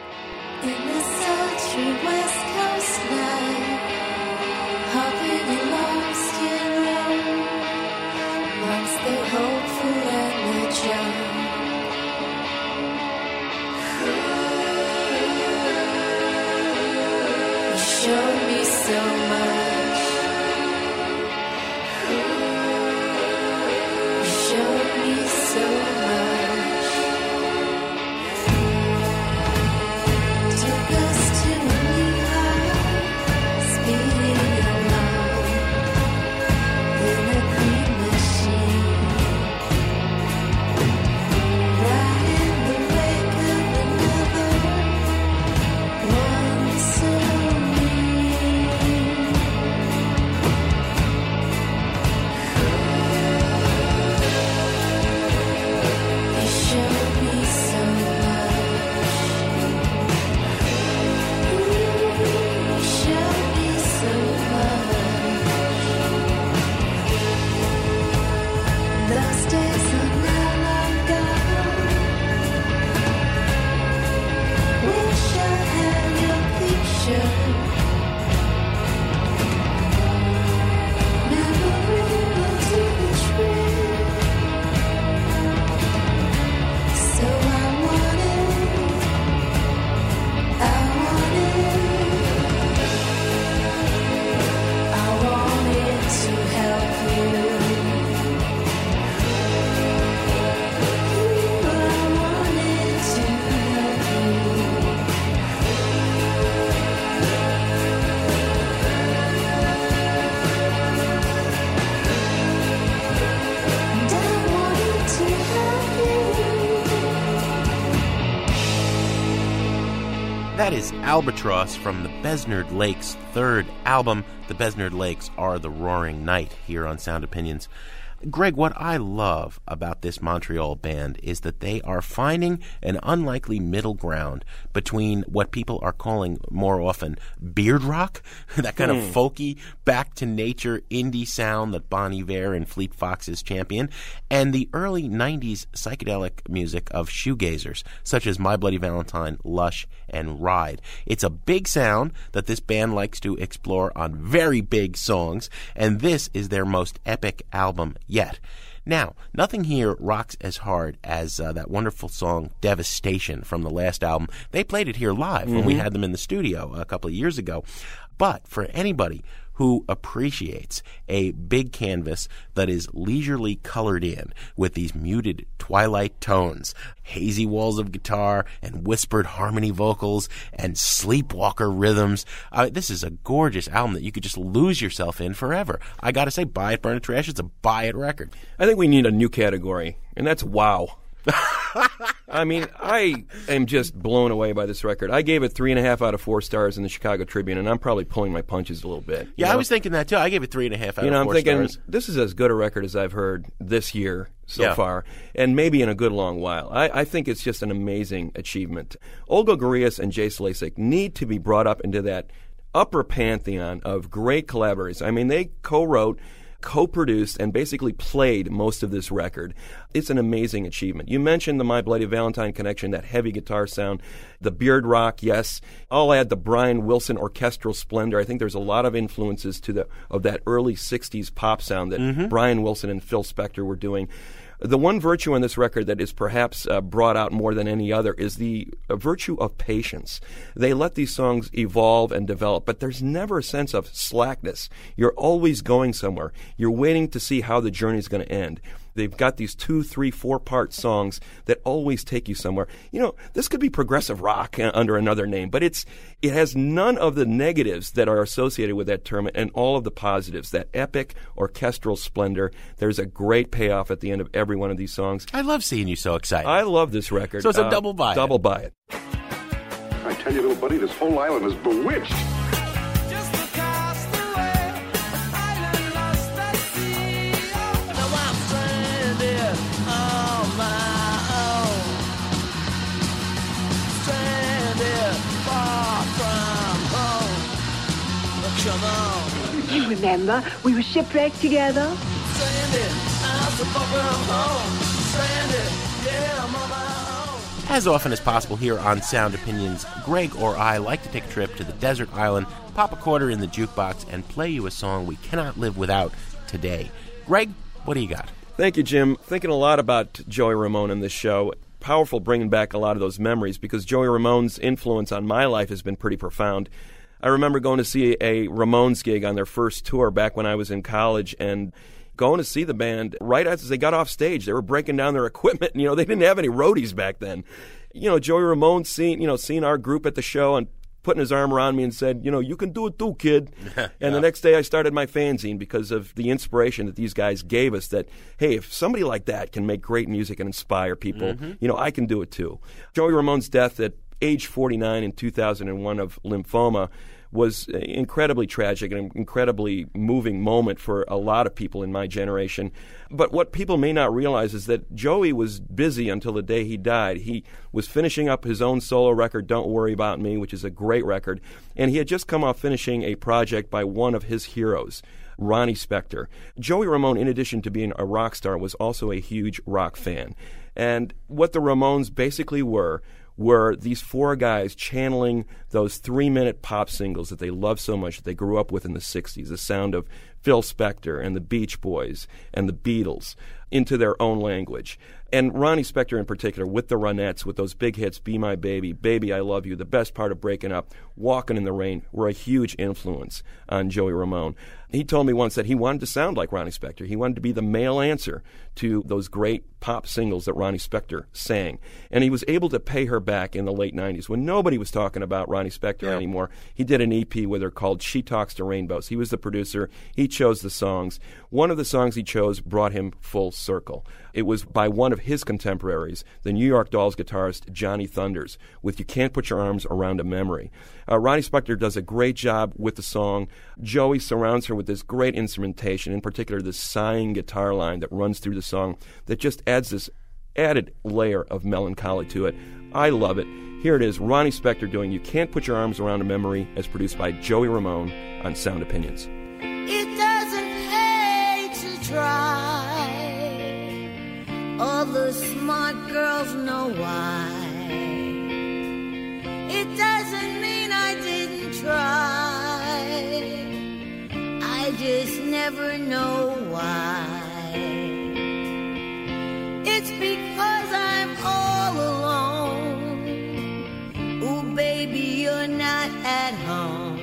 In the sultry west coast night, hopping and lost in road, That is Albatross from the Besnard Lakes' third album. The Besnard Lakes are the Roaring Night here on Sound Opinions. Greg, what I love about this Montreal band is that they are finding an unlikely middle ground between what people are calling more often beard rock, that kind Hmm. of folky, back-to-nature indie sound that Bon Iver and Fleet Foxes champion, and the early nineties psychedelic music of shoegazers, such as My Bloody Valentine, Lush, and Ride. It's a big sound that this band likes to explore on very big songs, and this is their most epic album yet. Now, nothing here rocks as hard as uh, that wonderful song Devastation from the last album. They played it here live when we Mhm. had them in the studio a couple of years ago. But for anybody who appreciates a big canvas that is leisurely colored in with these muted twilight tones, hazy walls of guitar, and whispered harmony vocals, and sleepwalker rhythms, uh, this is a gorgeous album that you could just lose yourself in forever. I gotta say, buy it, burn it, trash. It's a buy it record. I think we need a new category, and that's wow. I mean, I am just blown away by this record. I gave it three and a half out of four stars in the Chicago Tribune, and I'm probably pulling my punches a little bit. Yeah, you I know? was thinking that too. I gave it three and a half out You know, of I'm four thinking stars. this is as good a record as I've heard this year so Yeah. far, and maybe in a good long while. I, I think it's just an amazing achievement. Olga Gurias and Jay Slasik need to be brought up into that upper pantheon of great collaborators. I mean, they co-wrote, co-produced, and basically played most of this record. It's an amazing achievement. You mentioned the My Bloody Valentine connection, that heavy guitar sound, the beard rock, yes. I'll add the Brian Wilson orchestral splendor. I think there's a lot of influences to the of that early sixties pop sound that Mhm. Brian Wilson and Phil Spector were doing. The one virtue on this record that is perhaps uh, brought out more than any other is the uh, virtue of patience. They let these songs evolve and develop, but there's never a sense of slackness. You're always going somewhere. You're waiting to see how the journey is going to end. They've got these two, three, four-part songs that always take you somewhere. You know, this could be progressive rock uh, under another name, but it's it has none of the negatives that are associated with that term and all of the positives, that epic orchestral splendor. There's a great payoff at the end of every one of these songs. I love seeing you so excited. I love this record. So it's a Uh, double buy it. Double buy it. I tell you, little buddy, this whole island is bewitched. You remember, we were shipwrecked together. As often as possible here on Sound Opinions, Greg or I like to take a trip to the desert island, pop a quarter in the jukebox, and play you a song we cannot live without today. Greg, what do you got? Thank you, Jim. Thinking a lot about Joey Ramone in this show. Powerful bringing back a lot of those memories because Joey Ramone's influence on my life has been pretty profound. I remember going to see a Ramones gig on their first tour back when I was in college and going to see the band right as they got off stage. They were breaking down their equipment. You know, they didn't have any roadies back then. You know, Joey Ramone seeing, you know, seeing our group at the show and putting his arm around me and said, you know, you can do it too, kid. Yeah. And the next day I started my fanzine because of the inspiration that these guys gave us that, hey, if somebody like that can make great music and inspire people, Mhm. you know, I can do it too. Joey Ramone's death at age forty-nine in two thousand one of lymphoma was incredibly tragic and an incredibly moving moment for a lot of people in my generation. But what people may not realize is that Joey was busy until the day he died. He was finishing up his own solo record, Don't Worry About Me, which is a great record. And he had just come off finishing a project by one of his heroes, Ronnie Spector. Joey Ramone, in addition to being a rock star, was also a huge rock fan. And what the Ramones basically were were these four guys channeling those three-minute pop singles that they loved so much that they grew up with in the sixties, the sound of Phil Spector and the Beach Boys and the Beatles into their own language. And Ronnie Spector in particular, with the Ronettes, with those big hits, Be My Baby, Baby I Love You, The Best Part of Breaking Up, Walking in the Rain, were a huge influence on Joey Ramone. He told me once that he wanted to sound like Ronnie Spector. He wanted to be the male answer to those great pop singles that Ronnie Spector sang. And he was able to pay her back in the late nineties when nobody was talking about Ronnie Spector Yeah. anymore. He did an E P with her called She Talks to Rainbows. He was the producer. He chose the songs. One of the songs he chose brought him full circle. It was by one of his contemporaries, the New York Dolls guitarist Johnny Thunders, with You Can't Put Your Arms Around a Memory. Uh, Ronnie Spector does a great job with the song. Joey surrounds her with this great instrumentation, in particular this sighing guitar line that runs through the song that just adds this added layer of melancholy to it. I love it. Here it is, Ronnie Spector doing You Can't Put Your Arms Around a Memory, as produced by Joey Ramone on Sound Opinions. It doesn't pay to try. All the smart girls know why. It doesn't mean I didn't try. I just never know why. It's because I'm all alone. Ooh, baby, you're not at home.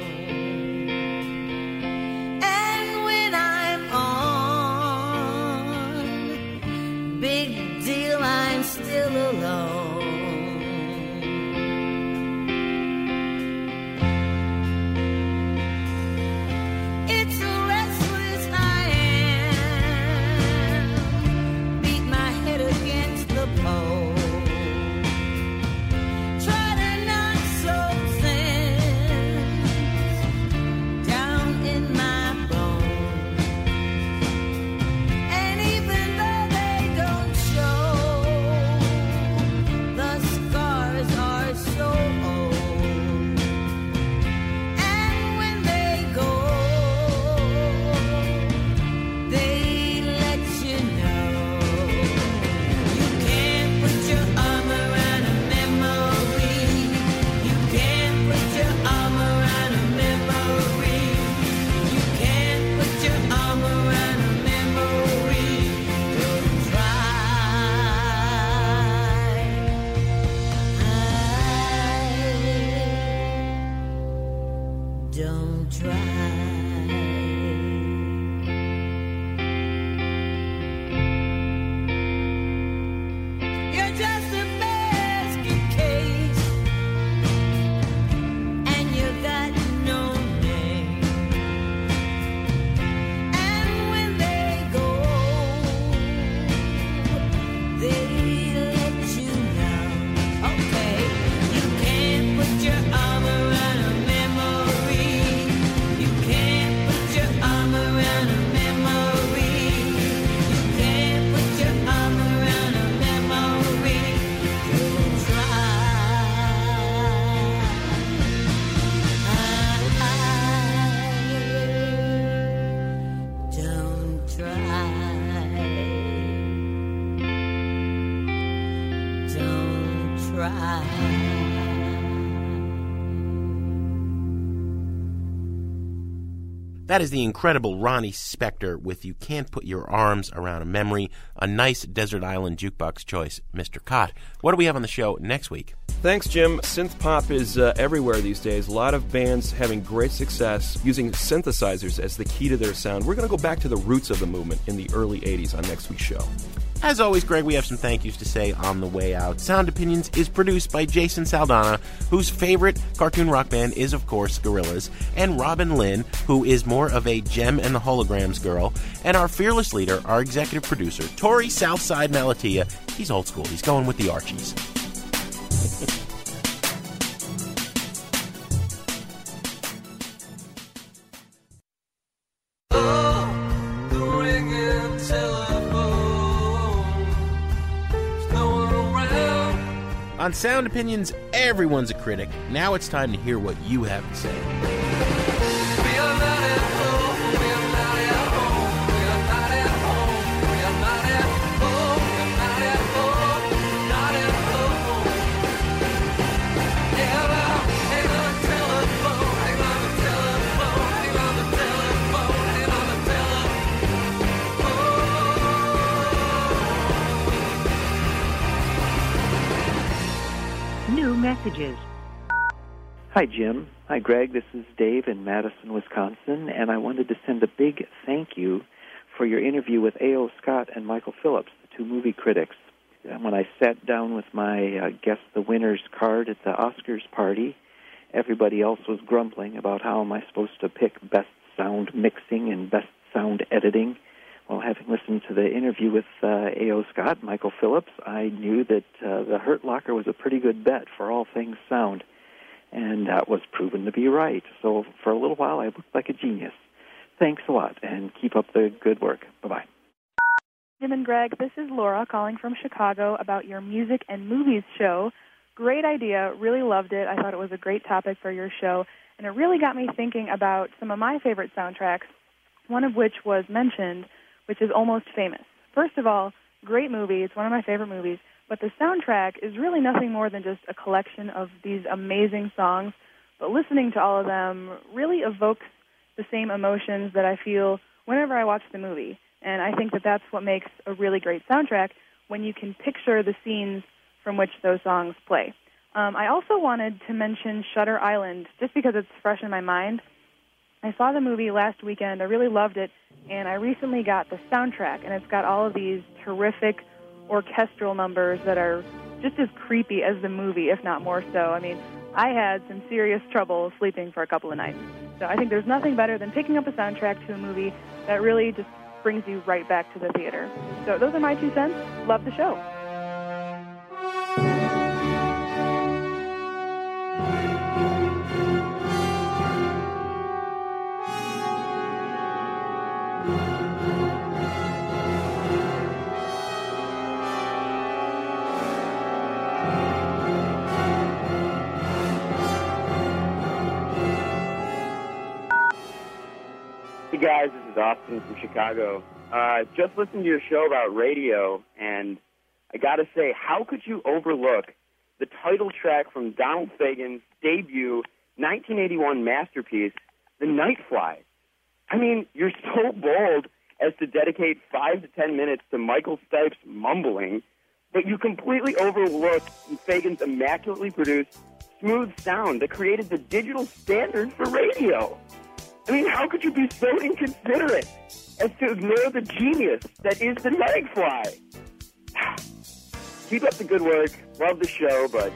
And when I'm on, big deal, I'm still alone. It's a restless I am. Beat my head against the pole. Try to knock some sense down in my bones. And even though they don't show, the scars are so old. And when they go, they let you know. You can't put your arm around a memory. You can't put your arm around a memory. You can't put your arm around a memory. Don't try. Don't try. You're just a basket case, and you got no name. And when they go, they let you know. Okay, you can't put your arm around a memory. You can't put your arm around a memory. You can't put your arm around a memory. Don't try. Don't try. Don't try. That is the incredible Ronnie Spector with You Can't Put Your Arms Around a Memory, a nice desert island jukebox choice, Mister Cott. What do we have on the show next week? Thanks, Jim. Synth pop is uh, everywhere these days. A lot of bands having great success using synthesizers as the key to their sound. We're going to go back to the roots of the movement in the early eighties on next week's show. As always, Greg, we have some thank yous to say on the way out. Sound Opinions is produced by Jason Saldana, whose favorite cartoon rock band is, of course, Gorillaz, and Robin Lynn, who is more of a Gem and the Holograms girl, and our fearless leader, our executive producer, Tori Southside Malatia. He's old school. He's going with the Archies. On Sound Opinions, everyone's a critic. Now it's time to hear what you have to say. New messages. Hi, Jim. Hi, Greg. This is Dave in Madison, Wisconsin, and I wanted to send a big thank you for your interview with A O. Scott and Michael Phillips, the two movie critics. And when I sat down with my uh, Guess the Winners card at the Oscars party, everybody else was grumbling about how am I supposed to pick best sound mixing and best to the interview with uh, A O. Scott, Michael Phillips, I knew that uh, the Hurt Locker was a pretty good bet for all things sound, and that was proven to be right. So for a little while, I looked like a genius. Thanks a lot, and keep up the good work. Bye-bye. Jim and Greg, this is Laura calling from Chicago about your music and movies show. Great idea. Really loved it. I thought it was a great topic for your show, and it really got me thinking about some of my favorite soundtracks, one of which was mentioned, which is Almost Famous. First of all, great movie. It's one of my favorite movies, but the soundtrack is really nothing more than just a collection of these amazing songs, but listening to all of them really evokes the same emotions that I feel whenever I watch the movie. And I think that that's what makes a really great soundtrack, when you can picture the scenes from which those songs play. Um, I also wanted to mention Shutter Island, just because it's fresh in my mind. I saw the movie last weekend. I really loved it, and I recently got the soundtrack, and it's got all of these terrific orchestral numbers that are just as creepy as the movie, if not more so. I mean, I had some serious trouble sleeping for a couple of nights. So I think there's nothing better than picking up a soundtrack to a movie that really just brings you right back to the theater. So those are my two cents. Love the show. Hey guys, this is Austin from Chicago. Uh, just listened to your show about radio, and I gotta say, how could you overlook the title track from Donald Fagen's debut nineteen eighty-one masterpiece, The Night Fly? I mean, you're so bold as to dedicate five to ten minutes to Michael Stipe's mumbling, but you completely overlook Fagen's immaculately produced, smooth sound that created the digital standard for radio. I mean, how could you be so inconsiderate as to ignore the genius that is the Night Fly? Keep up the good work. Love the show, but...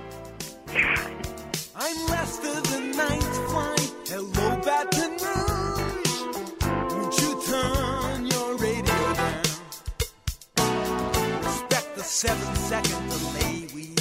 I'm Lester the Night Fly. Hello, Baton Rouge. Won't you turn your radio down? Respect the seven-second delay we use.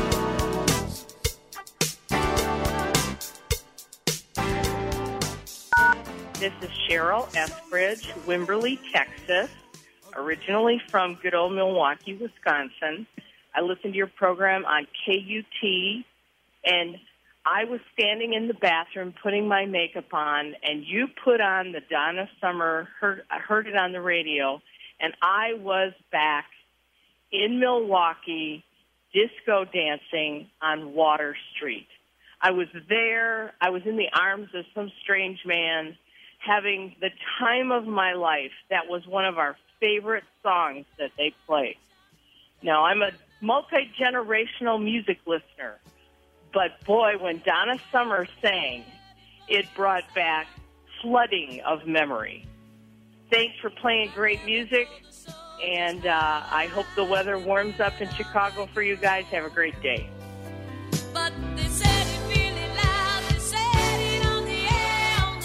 This is Cheryl Eskridge, Wimberley, Texas, originally from good old Milwaukee, Wisconsin. I listen to your program on K U T, and I was standing in the bathroom putting my makeup on, and you put on the Donna Summer, heard, I heard it on the radio, and I was back in Milwaukee disco dancing on Water Street. I was there. I was in the arms of some strange man, having the time of my life. That was one of our favorite songs that they played. Now, I'm a multi-generational music listener, but boy, when Donna Summer sang, it brought back flooding of memory. Thanks for playing great music, and uh, I hope the weather warms up in Chicago for you guys. Have a great day. But they said it really loud. They said it on the air, on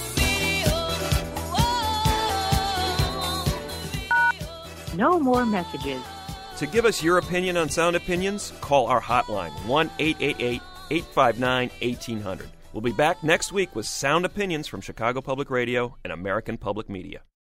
the radio. No more messages. To give us your opinion on Sound Opinions, call our hotline, one eight eight eight, eight five nine, one eight zero zero. We'll be back next week with Sound Opinions from Chicago Public Radio and American Public Media.